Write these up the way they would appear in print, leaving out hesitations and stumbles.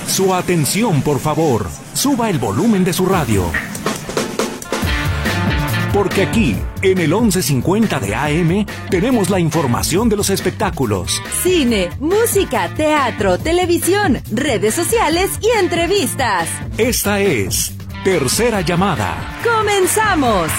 Su atención, por favor. Suba el volumen de su radio. Porque aquí, en el 1150 de AM, tenemos la información de los espectáculos. Cine, música, teatro, televisión, redes sociales y entrevistas. Esta es Tercera Llamada. ¡Comenzamos!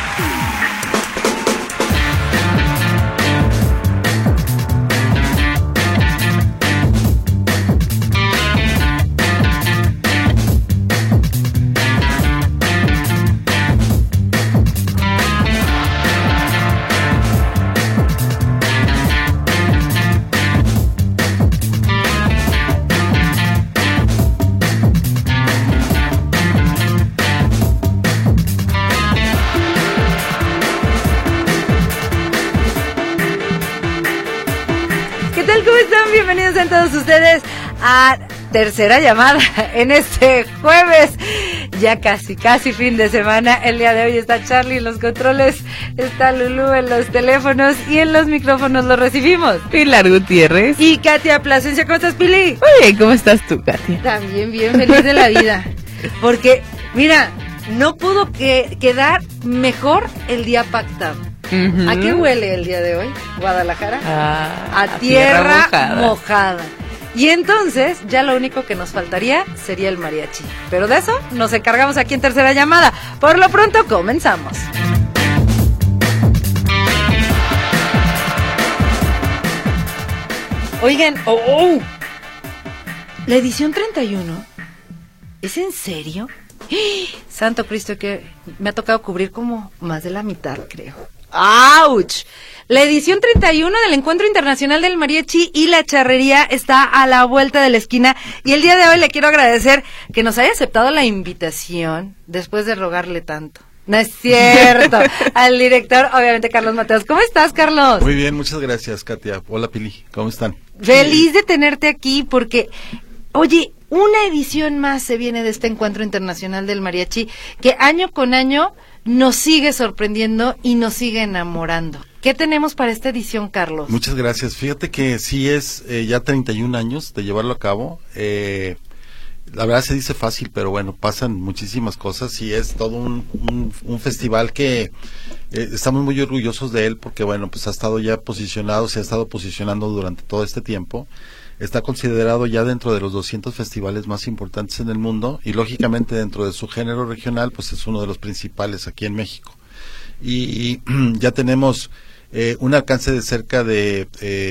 Bienvenidos a todos ustedes a Tercera Llamada en este jueves, ya casi fin de semana. El día de hoy está Charlie en los controles, está Lulú en los teléfonos y en los micrófonos los recibimos Pilar Gutiérrez y Katia Plasencia. ¿Cómo estás, Pili? Muy bien, ¿cómo estás tú, Katia? También bien, feliz de la vida, porque mira, no pudo quedar mejor el día pactado. Uh-huh. ¿A qué huele el día de hoy, Guadalajara? A tierra mojada. Y entonces, ya lo único que nos faltaría sería el mariachi. Pero de eso nos encargamos aquí en Tercera Llamada. Por lo pronto, comenzamos. Oigan, la edición 31, ¿es en serio? Santo Cristo, que me ha tocado cubrir como más de la mitad, creo. ¡Auch! La edición 31 del Encuentro Internacional del Mariachi y la Charrería está a la vuelta de la esquina y el día de hoy le quiero agradecer que nos haya aceptado la invitación después de rogarle tanto. No es cierto. Al director, obviamente, Carlos Mateos. ¿Cómo estás, Carlos? Muy bien, muchas gracias, Katia. Hola, Pili. ¿Cómo están? Feliz de tenerte aquí porque, oye, una edición más se viene de este Encuentro Internacional del Mariachi que año con año nos sigue sorprendiendo y nos sigue enamorando. ¿Qué tenemos para esta edición, Carlos? Muchas gracias. Fíjate que sí es ya 31 años de llevarlo a cabo. La verdad se dice fácil, pero bueno, pasan muchísimas cosas y es todo un festival que estamos muy orgullosos de él porque, bueno, pues ha estado ya posicionado, se ha estado posicionando durante todo este tiempo. Está considerado ya dentro de los 200 festivales más importantes en el mundo y lógicamente dentro de su género regional pues es uno de los principales aquí en México. Y ya tenemos un alcance de cerca de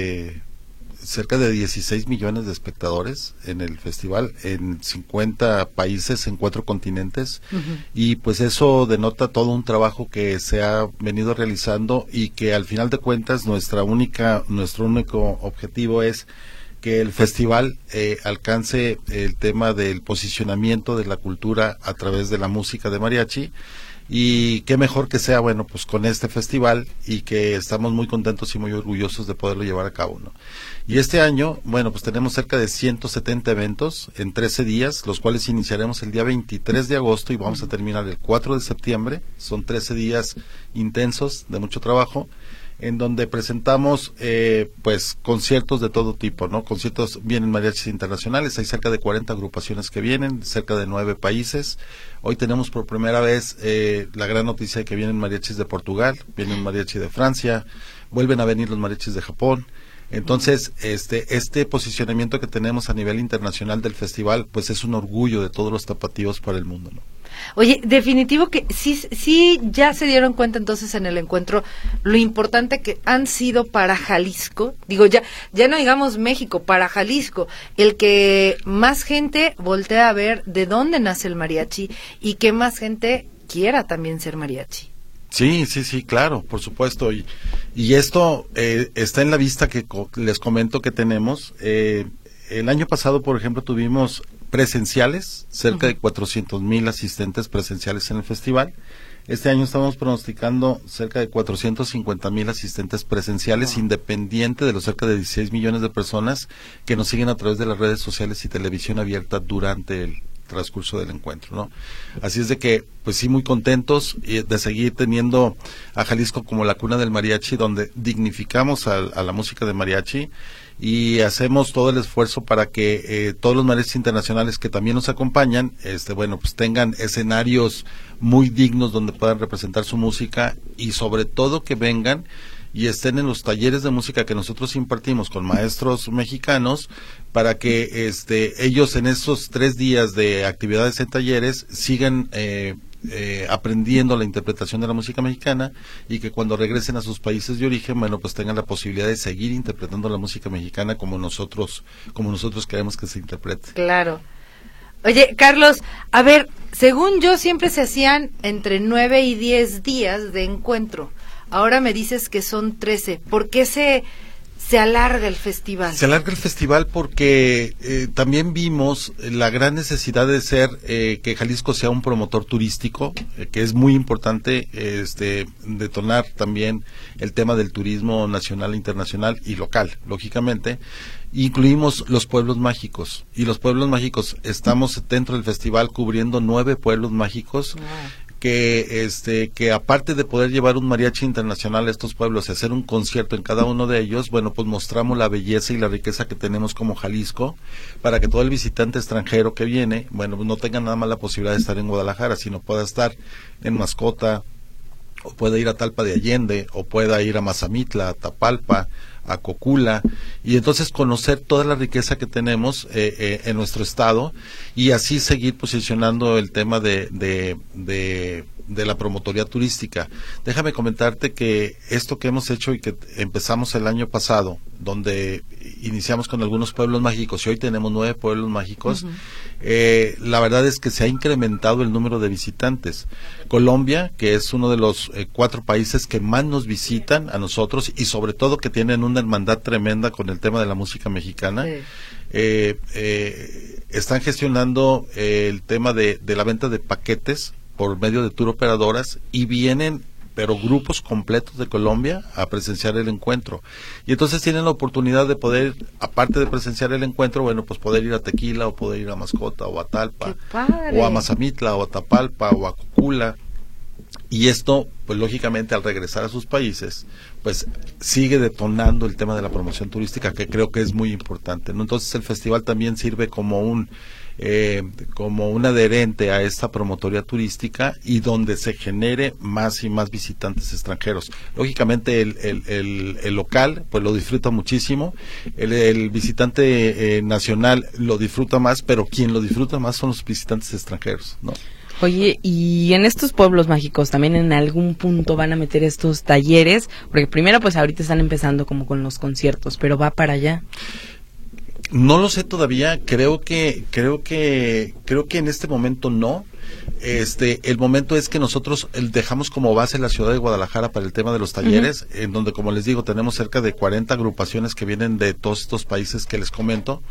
16 millones de espectadores en el festival, en 50 países, en 4 continentes. Uh-huh. Y pues eso denota todo un trabajo que se ha venido realizando y que al final de cuentas nuestro único objetivo es que el festival alcance el tema del posicionamiento de la cultura a través de la música de mariachi y qué mejor que sea, bueno, pues con este festival y que estamos muy contentos y muy orgullosos de poderlo llevar a cabo, ¿no? Y este año, bueno, pues tenemos cerca de 170 eventos en 13 días, los cuales iniciaremos el día 23 de agosto y vamos a terminar el 4 de septiembre, son 13 días intensos de mucho trabajo, en donde presentamos pues conciertos de todo tipo, ¿no? Conciertos, vienen mariachis internacionales, hay cerca de 40 agrupaciones que vienen, cerca de 9 países. Hoy tenemos por primera vez la gran noticia de que vienen mariachis de Portugal, vienen mariachi de Francia, vuelven a venir los mariachis de Japón. Entonces, este posicionamiento que tenemos a nivel internacional del festival, pues es un orgullo de todos los tapatíos para el mundo, ¿no? Oye, definitivo que sí ya se dieron cuenta entonces en el encuentro lo importante que han sido para Jalisco, digo ya no digamos México, para Jalisco, el que más gente voltea a ver de dónde nace el mariachi y que más gente quiera también ser mariachi. Sí, claro, por supuesto, y esto está en la vista que les comento que tenemos. El año pasado, por ejemplo, tuvimos presenciales, cerca de 400,000 asistentes presenciales en el festival. Este año estamos pronosticando cerca de 450,000 asistentes presenciales, independiente de los cerca de 16 millones de personas que nos siguen a través de las redes sociales y televisión abierta durante el transcurso del encuentro, ¿no? Así es de que, pues sí, muy contentos de seguir teniendo a Jalisco como la cuna del mariachi, donde dignificamos a la música de mariachi y hacemos todo el esfuerzo para que todos los mariachis internacionales que también nos acompañan, bueno, pues tengan escenarios muy dignos donde puedan representar su música y sobre todo que vengan y estén en los talleres de música que nosotros impartimos con maestros mexicanos para que ellos en esos 3 días de actividades en talleres sigan aprendiendo la interpretación de la música mexicana y que cuando regresen a sus países de origen, bueno, pues tengan la posibilidad de seguir interpretando la música mexicana como nosotros queremos que se interprete. Claro. Oye, Carlos, a ver, según yo siempre se hacían entre 9 y 10 días de encuentro. Ahora me dices que son 13. ¿Por qué se alarga el festival? Se alarga el festival porque también vimos la gran necesidad de ser que Jalisco sea un promotor turístico, que es muy importante detonar también el tema del turismo nacional, internacional y local, lógicamente. Incluimos los pueblos mágicos, y los pueblos mágicos estamos dentro del festival cubriendo 9 pueblos mágicos. Wow. Que aparte de poder llevar un mariachi internacional a estos pueblos y hacer un concierto en cada uno de ellos, bueno, pues mostramos la belleza y la riqueza que tenemos como Jalisco, para que todo el visitante extranjero que viene, bueno, pues no tenga nada más la posibilidad de estar en Guadalajara, sino pueda estar en Mascota, o pueda ir a Talpa de Allende, o pueda ir a Mazamitla, a Tapalpa, a Cocula, y entonces conocer toda la riqueza que tenemos en nuestro estado, y así seguir posicionando el tema de la promotoría turística. Déjame comentarte que esto que hemos hecho y que empezamos el año pasado, donde iniciamos con algunos pueblos mágicos y hoy tenemos 9 pueblos mágicos, la verdad es que se ha incrementado el número de visitantes. Colombia, que es uno de los 4 países que más nos visitan a nosotros y sobre todo que tienen una hermandad tremenda con el tema de la música mexicana, están gestionando el tema de la venta de paquetes por medio de tour operadoras y vienen pero grupos completos de Colombia a presenciar el encuentro. Y entonces tienen la oportunidad de poder, aparte de presenciar el encuentro, bueno, pues poder ir a Tequila, o poder ir a Mascota, o a Talpa, o a Mazamitla, o a Tapalpa, o a Cocula. Y esto, pues lógicamente, al regresar a sus países, pues sigue detonando el tema de la promoción turística, que creo que es muy importante, ¿no? Entonces el festival también sirve como un adherente a esta promotoría turística y donde se genere más y más visitantes extranjeros. Lógicamente el local pues lo disfruta muchísimo, el visitante nacional lo disfruta más, pero quien lo disfruta más son los visitantes extranjeros, ¿no? Oye, y en estos pueblos mágicos también en algún punto van a meter estos talleres, porque primero pues ahorita están empezando como con los conciertos, pero va para allá. No lo sé todavía, creo que en este momento no. El momento es que nosotros dejamos como base la ciudad de Guadalajara para el tema de los talleres, en donde, como les digo, tenemos cerca de 40 agrupaciones que vienen de todos estos países que les comento,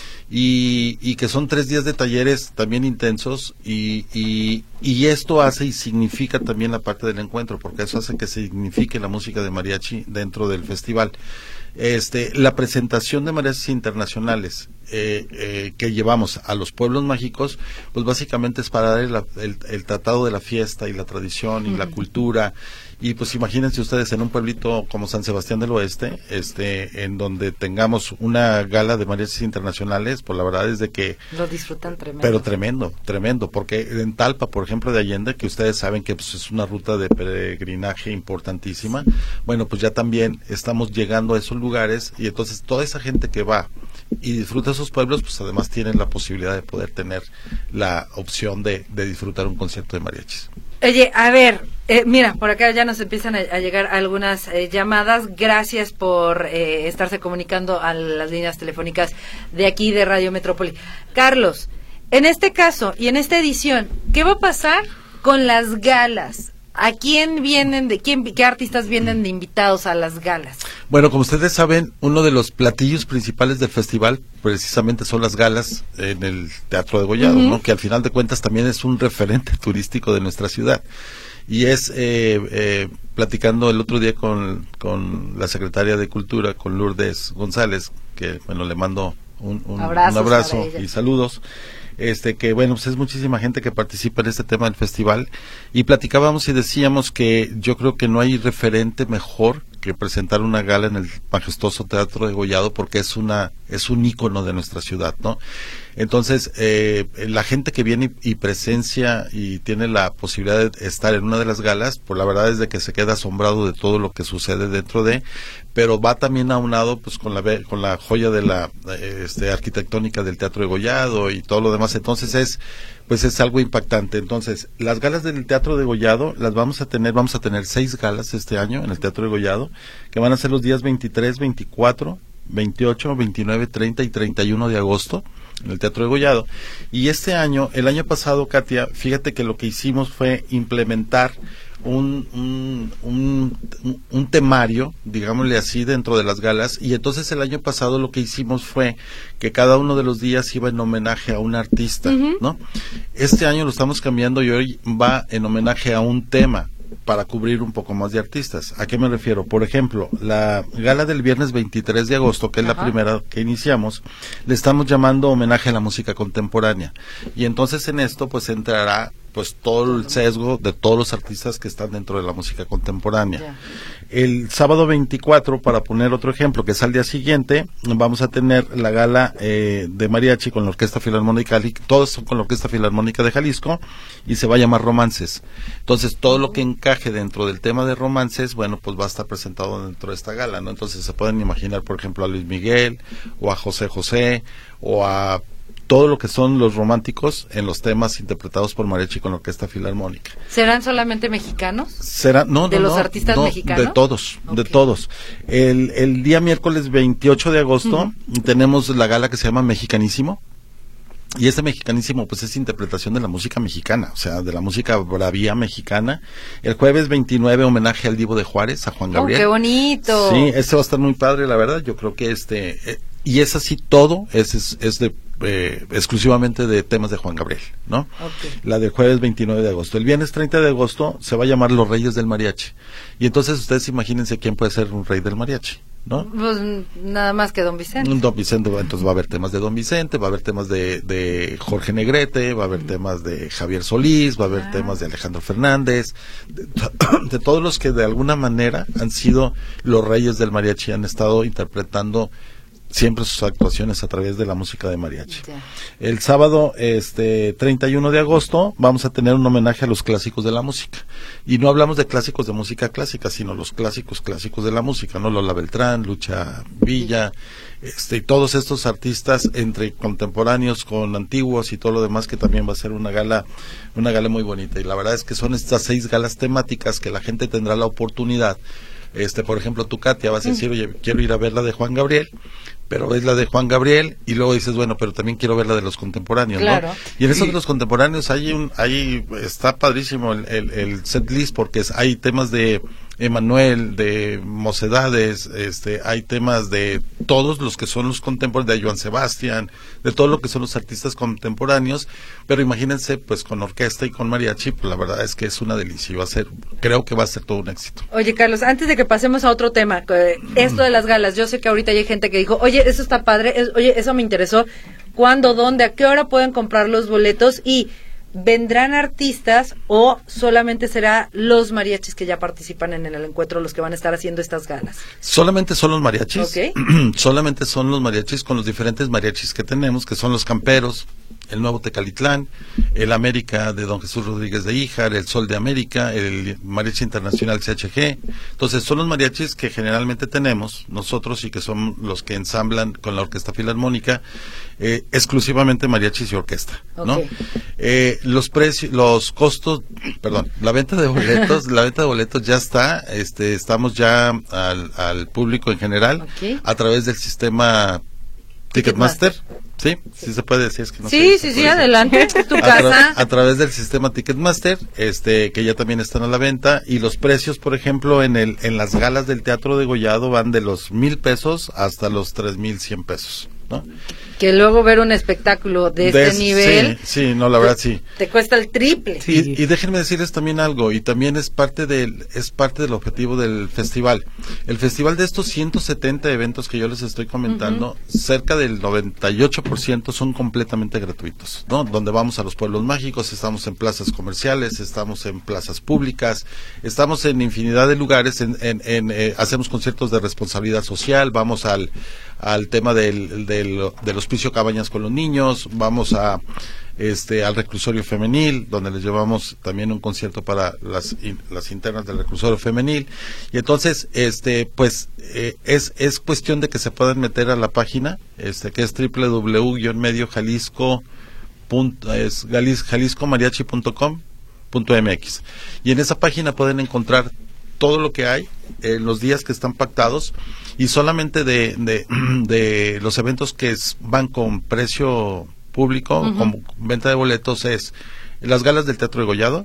y que son 3 días de talleres también intensos, y esto hace y significa también la parte del encuentro, porque eso hace que signifique la música de mariachi dentro del festival. La presentación de mariachis internacionales que llevamos a los pueblos mágicos, pues básicamente es para dar el tratado de la fiesta y la tradición y la cultura. Y pues imagínense ustedes en un pueblito como San Sebastián del Oeste, en donde tengamos una gala de mariachis internacionales, pues la verdad es de que lo disfrutan tremendo. Pero tremendo, porque en Talpa, por ejemplo, de Allende, que ustedes saben que pues es una ruta de peregrinaje importantísima, bueno, pues ya también estamos llegando a esos lugares, y entonces toda esa gente que va y disfruta esos pueblos, pues además tienen la posibilidad de poder tener la opción de disfrutar un concierto de mariachis. Oye, a ver, mira, por acá ya nos empiezan a llegar algunas llamadas. Gracias por estarse comunicando a las líneas telefónicas de aquí de Radio Metrópoli. Carlos, en este caso y en esta edición, ¿qué va a pasar con las galas? ¿A quién vienen qué artistas vienen de invitados a las galas? Bueno, como ustedes saben, uno de los platillos principales del festival precisamente son las galas en el Teatro de Degollado, ¿no? Que al final de cuentas también es un referente turístico de nuestra ciudad. Y es platicando el otro día con la secretaria de Cultura, con Lourdes González, que bueno, le mando un Abrazos abrazo para ella. y saludos. Que bueno, pues es muchísima gente que participa en este tema del festival, y platicábamos y decíamos que yo creo que no hay referente mejor que presentar una gala en el majestuoso Teatro Degollado, porque es un ícono de nuestra ciudad, ¿no? Entonces, la gente que viene y presencia y tiene la posibilidad de estar en una de las galas, pues la verdad es de que se queda asombrado de todo lo que sucede dentro de, pero va también aunado pues con la joya de la arquitectónica del Teatro Degollado y todo lo demás. Entonces es algo impactante. Entonces, las galas del Teatro Degollado las vamos a tener 6 galas este año en el Teatro Degollado, que van a ser los días 23, 24, 28, 29, 30 y 31 de agosto en el Teatro Degollado. Y el año pasado, Katia, fíjate que lo que hicimos fue implementar un temario, digámosle así, dentro de las galas, y entonces el año pasado lo que hicimos fue que cada uno de los días iba en homenaje a un artista, ¿no? Este año lo estamos cambiando y hoy va en homenaje a un tema para cubrir un poco más de artistas. ¿A qué me refiero? Por ejemplo, la gala del viernes 23 de agosto, que es la primera que iniciamos, le estamos llamando homenaje a la música contemporánea. Y entonces en esto pues entrará pues todo el sesgo de todos los artistas que están dentro de la música contemporánea. Yeah. El sábado 24, para poner otro ejemplo, que es al día siguiente, vamos a tener la gala de mariachi con la Orquesta Filarmónica, todos son con la Orquesta Filarmónica de Jalisco, y se va a llamar Romances. Entonces, todo lo que encaje dentro del tema de romances, bueno, pues va a estar presentado dentro de esta gala, ¿no? Entonces, se pueden imaginar, por ejemplo, a Luis Miguel, o a José José, o a todo lo que son los románticos en los temas interpretados por mariachi con la Orquesta Filarmónica. ¿Serán solamente mexicanos? ¿De los artistas mexicanos? De todos. El día miércoles 28 de agosto tenemos la gala que se llama Mexicanísimo. Y este Mexicanísimo pues es interpretación de la música mexicana, o sea, de la música bravía mexicana. El jueves 29, homenaje al Divo de Juárez, a Juan Gabriel. ¡Oh, qué bonito! Sí, va a estar muy padre, la verdad. Yo creo que y es así todo, es exclusivamente de temas de Juan Gabriel, ¿no? Okay. La del jueves 29 de agosto. El viernes 30 de agosto se va a llamar Los Reyes del Mariachi. Y entonces ustedes imagínense quién puede ser un rey del mariachi, ¿no? Pues nada más que Don Vicente. Don Vicente, entonces va a haber temas de Don Vicente, va a haber temas de Jorge Negrete, va a haber temas de Javier Solís, va a haber temas de Alejandro Fernández, de todos los que de alguna manera han sido los reyes del mariachi, han estado interpretando siempre sus actuaciones a través de la música de mariachi. Ya. El sábado 31 de agosto vamos a tener un homenaje a los clásicos de la música. Y no hablamos de clásicos de música clásica, sino los clásicos de la música, ¿no? Lola Beltrán, Lucha Villa, y todos estos artistas entre contemporáneos con antiguos y todo lo demás, que también va a ser una gala muy bonita. Y la verdad es que son estas 6 galas temáticas que la gente tendrá la oportunidad. Por ejemplo, tú, Katia, vas a decir, oye, quiero ir a ver la de Juan Gabriel, pero ves la de Juan Gabriel y luego dices, bueno, pero también quiero ver la de los contemporáneos, claro, ¿no? Y en eso de los contemporáneos está padrísimo el set list, porque hay temas de Emanuel, de Mocedades, hay temas de todos los que son los contemporáneos, de Joan Sebastián, de todo lo que son los artistas contemporáneos, pero imagínense, pues con orquesta y con mariachi, pues la verdad es que es una delicia y creo que va a ser todo un éxito. Oye, Carlos, antes de que pasemos a otro tema, esto de las galas, yo sé que ahorita hay gente que dijo, oye, eso está padre, oye, eso me interesó, ¿cuándo, dónde, a qué hora pueden comprar los boletos? Y ¿vendrán artistas o solamente será los mariachis que ya participan en el encuentro los que van a estar haciendo estas galas? Solamente son los mariachis. Okay. Solamente son los mariachis, con los diferentes mariachis que tenemos, que son los Camperos, el Nuevo Tecalitlán, el América de Don Jesús Rodríguez de Híjar, el Sol de América, el Mariachi Internacional CHG. Entonces son los mariachis que generalmente tenemos nosotros y que son los que ensamblan con la Orquesta Filarmónica, exclusivamente mariachis y orquesta, ¿no? Okay. Los costos, la venta de boletos ya está, estamos ya al público en general, okay, a través del sistema Ticketmaster. Sí se puede decir, es que no sí, sé. Sí, adelante, es tu casa. A través del sistema Ticketmaster, que ya también están a la venta, y los precios, por ejemplo, en las galas del Teatro Degollado van de los 1,000 pesos hasta los 3,100 pesos, ¿no? Que luego ver un espectáculo de este nivel... Sí, no, la verdad sí. Te cuesta el triple. Sí. Y déjenme decirles también algo, y también es parte del objetivo del festival. El festival, de estos 170 eventos que yo les estoy comentando, cerca del 98% son completamente gratuitos, ¿no? Donde vamos a los pueblos mágicos, estamos en plazas comerciales, estamos en plazas públicas, estamos en infinidad de lugares, hacemos conciertos de responsabilidad social, vamos al tema del hospicio Cabañas con los niños, vamos al reclusorio femenil, donde les llevamos también un concierto para las internas del reclusorio femenil. Y entonces, es cuestión de que se puedan meter a la página, que es www.jaliscomariachi.com.mx, y en esa página pueden encontrar todo lo que hay en los días que están pactados, y solamente de los eventos que van con precio público, con venta de boletos, es las galas del Teatro Degollado,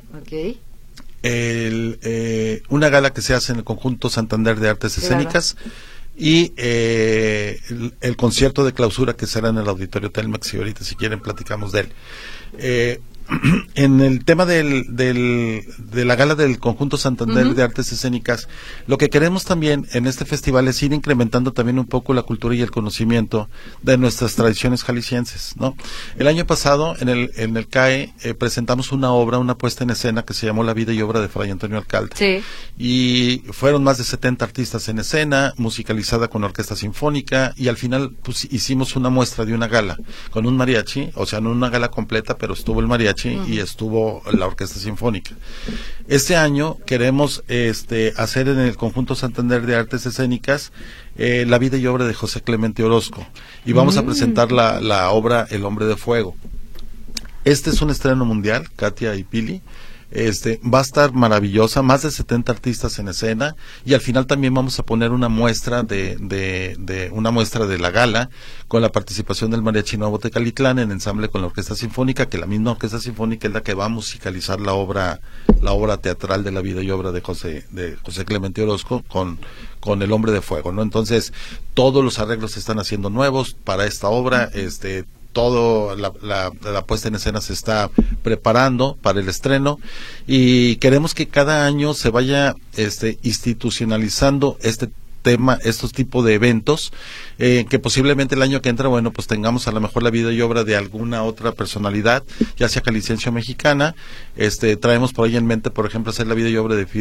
una gala que se hace en el Conjunto Santander de Artes Escénicas, y el concierto de clausura que será en el Auditorio Telmex, y ahorita si quieren platicamos de él. En el tema de la gala del Conjunto Santander de Artes Escénicas, lo que queremos también en este festival es ir incrementando también un poco la cultura y el conocimiento de nuestras tradiciones jaliscienses, ¿no? El año pasado en el CAE presentamos una puesta en escena que se llamó La vida y obra de Fray Antonio Alcalde. Sí. Y fueron más de 70 artistas en escena, musicalizada con orquesta sinfónica, y al final pues hicimos una muestra de una gala con un mariachi, o sea, no una gala completa, pero estuvo el mariachi y estuvo la orquesta sinfónica. Este año queremos hacer en el Conjunto Santander de Artes Escénicas la vida y obra de José Clemente Orozco, y vamos a presentar la obra El Hombre de Fuego. Este es un estreno mundial, Katia y Pili. Va a estar maravillosa, más de 70 artistas en escena, y al final también vamos a poner una muestra de la gala con la participación del Mariachi Nuevo Tecalitlán en ensamble con la Orquesta Sinfónica, que la misma Orquesta Sinfónica es la que va a musicalizar la obra teatral de la vida y obra de José Clemente Orozco con El Hombre de Fuego, ¿no? Entonces, todos los arreglos se están haciendo nuevos para esta obra, todo la puesta en escena se está preparando para el estreno, y queremos que cada año se vaya institucionalizando estos tipos de eventos, que posiblemente el año que entra, bueno, pues tengamos a lo mejor la vida y obra de alguna otra personalidad, ya sea jalisciense o mexicana. Traemos por ahí en mente, por ejemplo, hacer la vida y obra de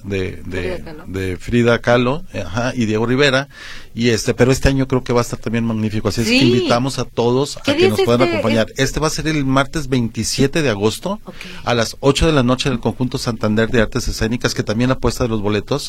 Frida Kahlo, y Diego Rivera, pero este año creo que va a estar también magnífico, así es que invitamos a todos a que nos puedan acompañar. Va a ser el martes 27 de agosto, a las 8 de la noche en el Conjunto Santander de Artes Escénicas, que también la venta de los boletos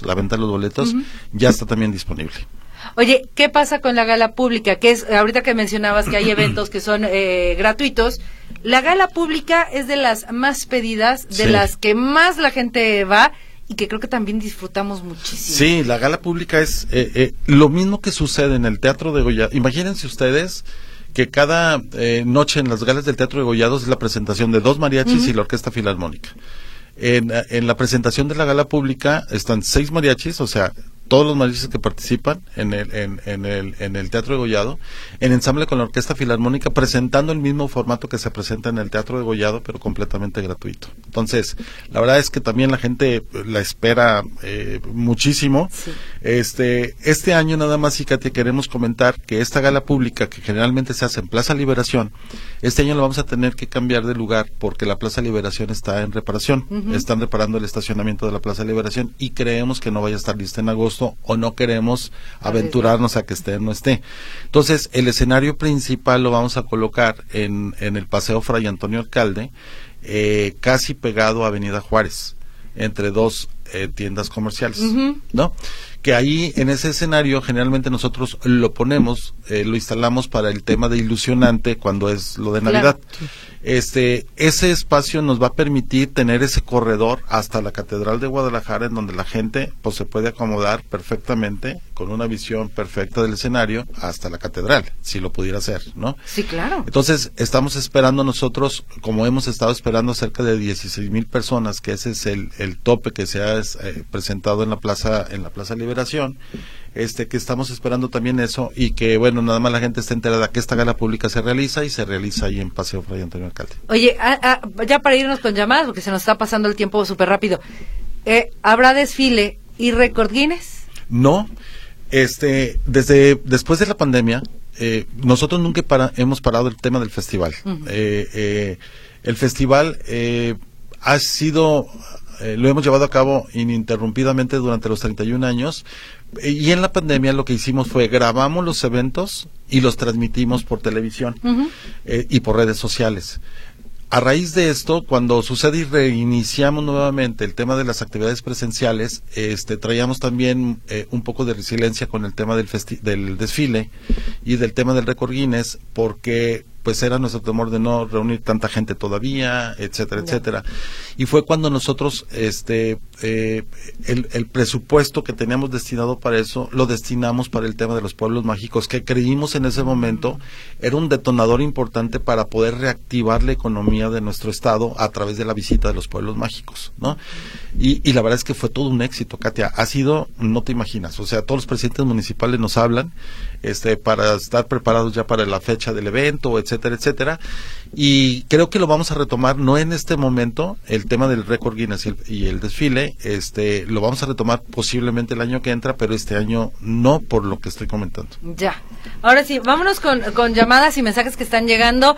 ya está también disponible. Oye, ¿qué pasa con la gala pública? Que es, ahorita que mencionabas que hay eventos que son gratuitos, la gala pública es de las más pedidas, de las que más la gente va, y que creo que también disfrutamos muchísimo. Sí, la gala pública es lo mismo que sucede en el Teatro Degollado. Imagínense ustedes que cada noche en las galas del Teatro Degollados es la presentación de 2 mariachis y la Orquesta Filarmónica. En la presentación de la gala pública están 6 mariachis, o sea, todos los mariachis que participan en el Teatro Degollado, en ensamble con la Orquesta Filarmónica, presentando el mismo formato que se presenta en el Teatro Degollado, pero completamente gratuito. Entonces, la verdad es que también la gente la espera muchísimo. Sí. Este año nada más, y Katia, queremos comentar que esta gala pública, que generalmente se hace en Plaza Liberación, este año lo vamos a tener que cambiar de lugar, porque la Plaza Liberación está en reparación. Están reparando el estacionamiento de la Plaza Liberación, y creemos que no vaya a estar lista en agosto, o no queremos aventurarnos a que esté o no esté. Entonces, el escenario principal lo vamos a colocar en el Paseo Fray Antonio Alcalde, casi pegado a Avenida Juárez, entre 2 tiendas comerciales, ¿no? Que ahí en ese escenario generalmente nosotros lo ponemos, lo instalamos para el tema de ilusionante cuando es lo de Navidad. Claro. Ese espacio nos va a permitir tener ese corredor hasta la Catedral de Guadalajara, en donde la gente pues se puede acomodar perfectamente, con una visión perfecta del escenario, hasta la catedral, si lo pudiera hacer, ¿no? Sí, claro. Entonces, estamos esperando nosotros, como hemos estado esperando cerca de 16,000 personas, que ese es el tope que se ha presentado en la Plaza Liberación. que estamos esperando también eso, y que, bueno, nada más la gente está enterada que esta gala pública se realiza ahí en Paseo Fray Antonio Alcalde. Oye, ya para irnos con llamadas, porque se nos está pasando el tiempo súper rápido, ¿habrá desfile y récord Guinness? No, después de la pandemia, nosotros nunca hemos parado el tema del festival. Uh-huh. El festival ha sido, lo hemos llevado a cabo ininterrumpidamente durante los 31 años, y en la pandemia lo que hicimos fue grabamos los eventos y los transmitimos por televisión. Uh-huh. Y por redes sociales. A raíz de esto, cuando sucede y reiniciamos nuevamente el tema de las actividades presenciales, traíamos también un poco de resiliencia con el tema del desfile y del tema del récord Guinness, porque pues era nuestro temor de no reunir tanta gente todavía, etcétera, etcétera. Y fue cuando nosotros el presupuesto que teníamos destinado para eso lo destinamos para el tema de los pueblos mágicos, que creímos en ese momento era un detonador importante para poder reactivar la economía de nuestro estado a través de la visita de los pueblos mágicos, ¿no? Y la verdad es que fue todo un éxito, Katia. Ha sido, no te imaginas, o sea, todos los presidentes municipales nos hablan para estar preparados ya para la fecha del evento, etcétera, etcétera. Y creo que lo vamos a retomar, no en este momento, el tema del récord Guinness y el desfile, lo vamos a retomar posiblemente el año que entra, pero este año no, por lo que estoy comentando. Ya. Ahora sí, vámonos con llamadas y mensajes que están llegando.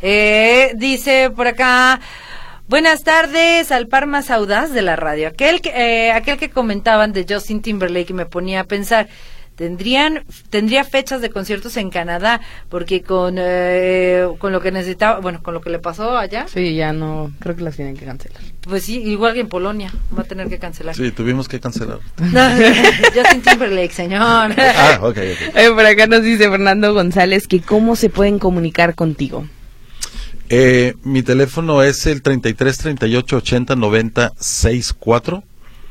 Dice por acá: buenas tardes, al par más audaz de la radio. Aquel que comentaban de Justin Timberlake me ponía a pensar, tendría fechas de conciertos en Canadá, porque con lo que necesitaba, bueno, con lo que le pasó allá. Sí, ya no, creo que las tienen que cancelar. Pues sí, igual que en Polonia, va a tener que cancelar. Sí, tuvimos que cancelar. Justin Timberlake, señor. Okay. Por acá nos dice Fernando González que cómo se pueden comunicar contigo. Mi teléfono es el 33 38 80 90 64.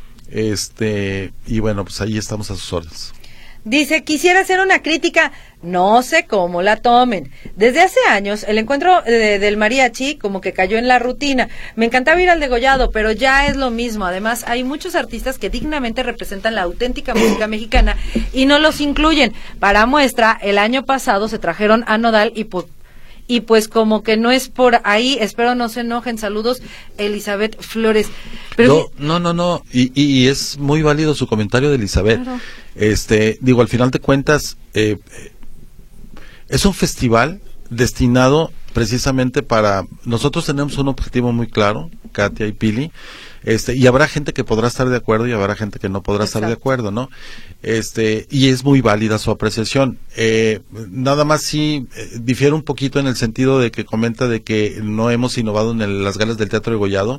Y bueno, pues ahí estamos a sus órdenes. Dice, quisiera hacer una crítica, no sé cómo la tomen. Desde hace años, el encuentro del mariachi como que cayó en la rutina. Me encantaba ir al degollado, pero ya es lo mismo. Además, hay muchos artistas que dignamente representan la auténtica música mexicana y no los incluyen. Para muestra, el año pasado se trajeron a Nodal y pues como que no es por ahí, espero no se enojen. Saludos, Elizabeth Flores. Pero no, y es muy válido su comentario de Elizabeth. Claro. Al final de cuentas, es un festival destinado precisamente para, nosotros tenemos un objetivo muy claro, Katia y Pili, y habrá gente que podrá estar de acuerdo y habrá gente que no podrá estar de acuerdo, ¿no? Y es muy válida su apreciación. Nada más sí difiere un poquito en el sentido de que comenta de que no hemos innovado en las galas del Teatro Degollado.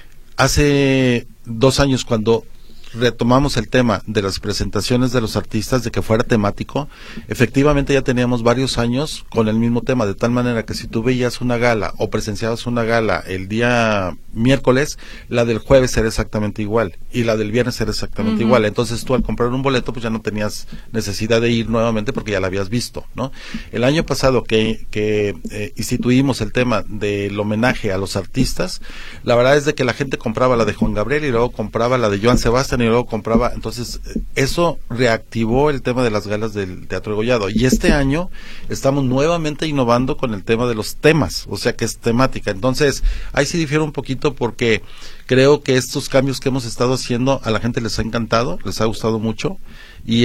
Hace 2 años, cuando retomamos el tema de las presentaciones de los artistas, de que fuera temático, efectivamente ya teníamos varios años con el mismo tema, de tal manera que si tú veías una gala o presenciabas una gala el día miércoles, la del jueves era exactamente igual y la del viernes era exactamente igual. Entonces tú al comprar un boleto pues ya no tenías necesidad de ir nuevamente porque ya la habías visto, ¿no? El año pasado que instituimos el tema del homenaje a los artistas, la verdad es de que la gente compraba la de Juan Gabriel y luego compraba la de Joan Sebastián y luego compraba, entonces eso reactivó el tema de las galas del Teatro Degollado, y este año estamos nuevamente innovando con el tema de los temas, o sea que es temática. Entonces ahí sí difiere un poquito porque creo que estos cambios que hemos estado haciendo a la gente les ha encantado, les ha gustado mucho, y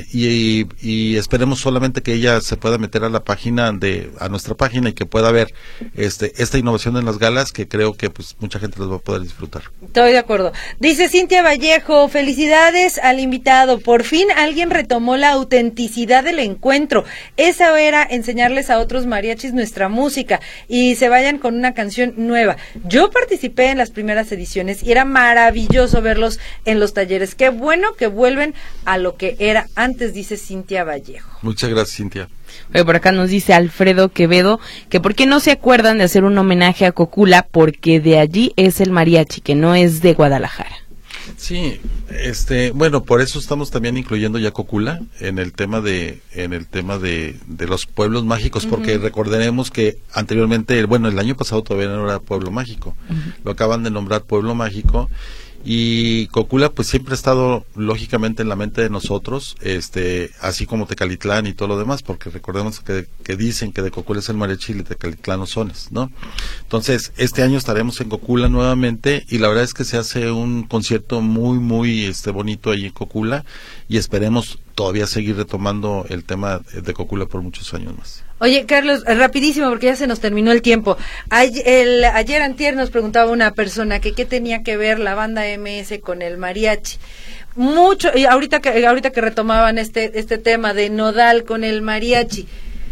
y esperemos solamente que ella se pueda meter a la página a nuestra página y que pueda ver esta innovación en las galas, que creo que pues mucha gente las va a poder disfrutar. Estoy de acuerdo. Dice Cintia Vallejo, felicidades al invitado, por fin alguien retomó la autenticidad del encuentro. Esa era enseñarles a otros mariachis nuestra música y se vayan con una canción nueva. Yo participé en las primeras ediciones y era maravilloso verlos en los talleres. Qué bueno que vuelven a lo que era antes, dice Cintia Vallejo. Muchas gracias, Cintia. Oye, por acá nos dice Alfredo Quevedo que por qué no se acuerdan de hacer un homenaje a Cocula, porque de allí es el mariachi, que no es de Guadalajara. Sí, bueno, por eso estamos también incluyendo ya Cocula en el tema de los pueblos mágicos, porque recordaremos que anteriormente, el año pasado todavía no era pueblo mágico, lo acaban de nombrar pueblo mágico. Y Cocula pues siempre ha estado lógicamente en la mente de nosotros, así como Tecalitlán y todo lo demás, porque recordemos que dicen que de Cocula es el mariachi y de Tecalitlán los sones, ¿no? Entonces, este año estaremos en Cocula nuevamente y la verdad es que se hace un concierto muy, muy bonito ahí en Cocula y esperemos todavía seguir retomando el tema de Cocula por muchos años más. Oye, Carlos, rapidísimo, porque ya se nos terminó el tiempo. Ayer antier nos preguntaba una persona que qué tenía que ver la banda MS con el mariachi. Mucho, y ahorita que retomaban este tema de Nodal con el mariachi,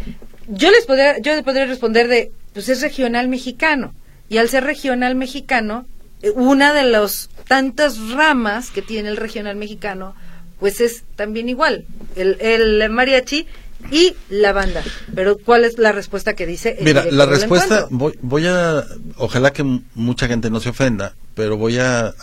yo les podría responder pues es regional mexicano, y al ser regional mexicano, una de las tantas ramas que tiene el regional mexicano, pues es también igual, el mariachi y la banda. Pero ¿cuál es la respuesta que dice el Mira, la respuesta, encuentro? voy a, ojalá que mucha gente no se ofenda, pero voy a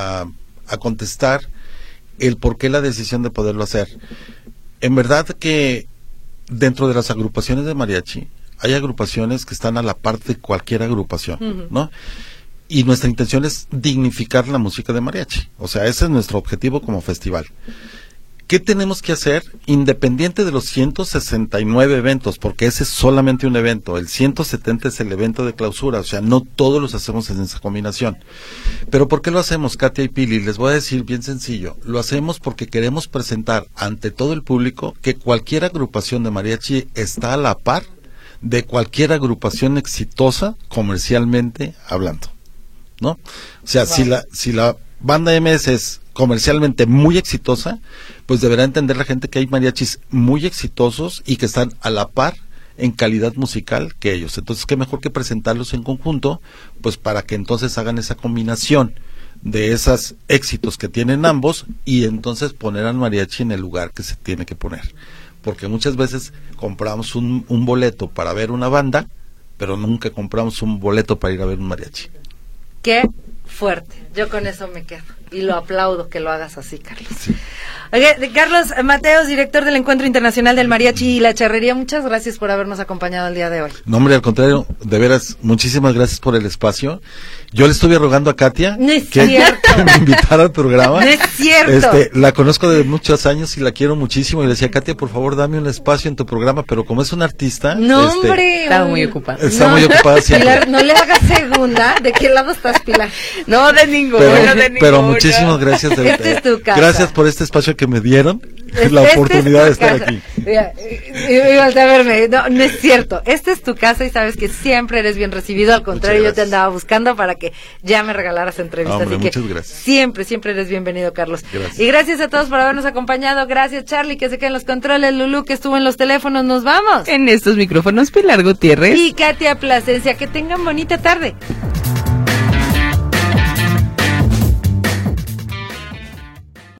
contestar el por qué la decisión de poderlo hacer. En verdad que dentro de las agrupaciones de mariachi, hay agrupaciones que están a la par de cualquier agrupación, ¿no? Y nuestra intención es dignificar la música de mariachi. O sea, ese es nuestro objetivo como festival. ¿Qué tenemos que hacer? Independiente de los 169 eventos, porque ese es solamente un evento, el 170 es el evento de clausura, o sea, no todos los hacemos en esa combinación. Pero ¿por qué lo hacemos, Katia y Pili? Les voy a decir bien sencillo, lo hacemos porque queremos presentar ante todo el público que cualquier agrupación de mariachi está a la par de cualquier agrupación exitosa comercialmente hablando, ¿no? O sea, wow. si la banda MS es comercialmente muy exitosa, pues deberá entender la gente que hay mariachis muy exitosos y que están a la par en calidad musical que ellos. Entonces, qué mejor que presentarlos en conjunto, pues para que entonces hagan esa combinación de esos éxitos que tienen ambos y entonces poner al mariachi en el lugar que se tiene que poner. Porque muchas veces compramos un boleto para ver una banda, pero nunca compramos un boleto para ir a ver un mariachi. Qué fuerte, yo con eso me quedo y lo aplaudo que lo hagas así, Carlos. Sí. Oye, Carlos Mateos, director del Encuentro Internacional del Mariachi y la Charrería, muchas gracias por habernos acompañado el día de hoy. No, hombre, al contrario, de veras, muchísimas gracias por el espacio. Yo le estuve rogando a Katia no es que me invitara al programa. No es cierto. La conozco de muchos años y la quiero muchísimo y le decía, Katia, por favor, dame un espacio en tu programa, pero como es una artista... No, hombre. Estaba muy ocupada. Está muy ocupada siempre. Pilar, no le hagas segunda. ¿De qué lado estás, Pilar? No, de ninguno, pero muchísimas gracias. Esta es tu casa. Gracias por este espacio que me dieron, la oportunidad de estar aquí. Mira, a verme, no es cierto. Esta es tu casa y sabes que siempre eres bien recibido. Al contrario, yo te andaba buscando para que ya me regalaras entrevistas. Hombre, así muchas que gracias. Siempre eres bienvenido, Carlos. Gracias. Y gracias a todos por habernos acompañado. Gracias, Charlie, que se queda en los controles. Lulú, que estuvo en los teléfonos. Nos vamos. En estos micrófonos, Pilar Gutiérrez Y Katia Plasencia. Que tengan bonita tarde.